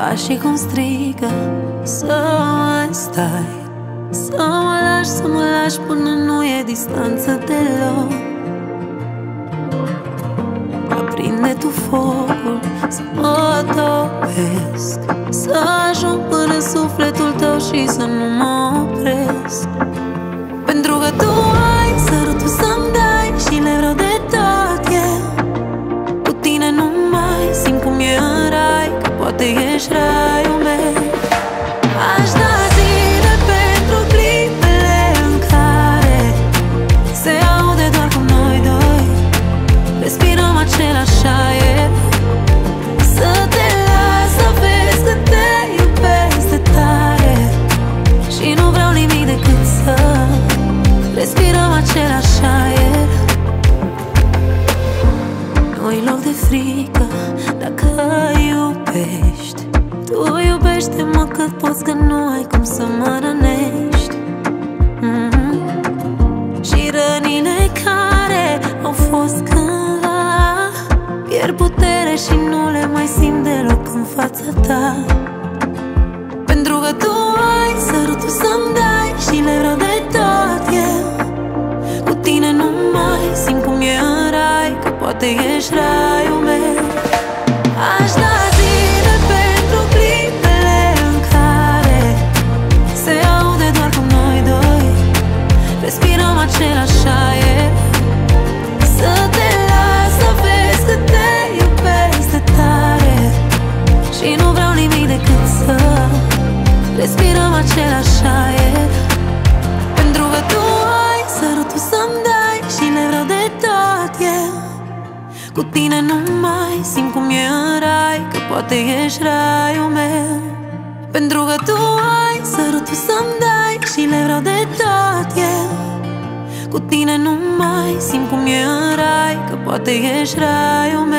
pașii cum strigă să mai stai, să mă lași, să mă lași până nu e distanță deloc. Aprinde tu focul, să mă topesc, să ajung până în sufletul tău și să nu mă opresc. Pentru că tu ai sărutul să-mi dai și le vreau de tot eu. Cu tine nu mai simt cum e în rai, că poate ești raiul meu. Aș da zile pentru clipele în care se aude doar cu noi doi, respirăm același aer. Să te las să vezi că te iubesc de tare și nu vreau nimic decât să respirăm același aer. Nu-i loc de frică dacă iubești. Tu iubește-mă cât poți, că nu ai cum să mă rănești. Și rănile care au fost cândva pierd putere și nu le mai simt deloc în fața ta. Pentru că tu ai sărutul să-mi dai și le vreau de tot eu. Cu tine nu mai simt cum e în rai, că poate ești raiul meu. Aș da zile pentru clipele în care se aude doar cu noi doi, respirăm același aer. Să te las să vezi că te iubesc de tare și nu vreau nimic decât să respirăm același aer. Pentru că tu ai sărutul să-mi dai și le vreau de tot eu. Cu tine nu mai simt cum e în rai, că poate ești raiul meu. Pentru că tu ai sărutul să-mi dai și le vreau de tot eu. Cu tine nu mai simt cum e în rai, că poate ești raiul meu.